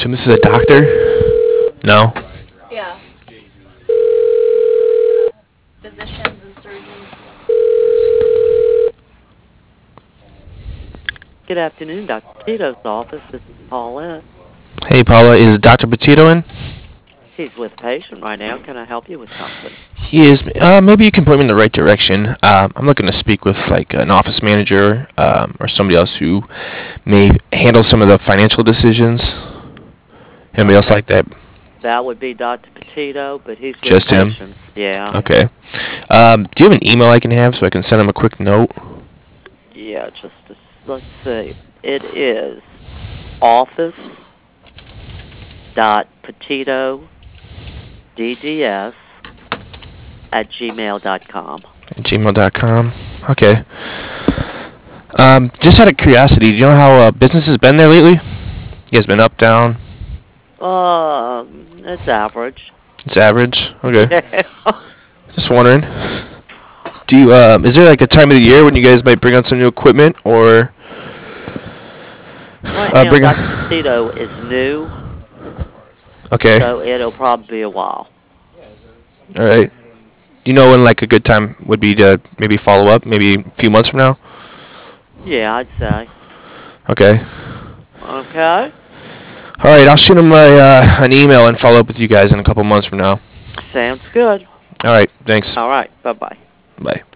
this is a doctor? No. Yeah. Physicians and surgeons. Good afternoon, Dr. Tito's office. This is Paulette. Hey, Paula, is Dr. Petito in? He's with a patient right now. Can I help you with something? He is. Maybe you can point me in the right direction. I'm looking to speak with like an office manager or somebody else who may handle some of the financial decisions. Anybody else like that? That would be Dr. Petito, but he's with Just him? patients. Yeah. Okay. Do you have an email I can have so I can send him a quick note? Yeah, let's see. It is office.petitodds@gmail.com. Gmail.com. Okay. Just out of curiosity, do you know how business has been there lately? You guys been up, down? It's average. It's average. Okay. Yeah. Just wondering. Do you is there like a time of the year when you guys might bring on some new equipment or Right now, bring on? Dr. Petito is new, Okay. so it'll probably be a while. All right. Do you know when like a good time would be to maybe follow up? Maybe a few months from now. Yeah, I'd say. Okay. Okay. All right. I'll shoot him an email and follow up with you guys in a couple months from now. Sounds good. All right. Thanks. All right. Bye-bye. Bye.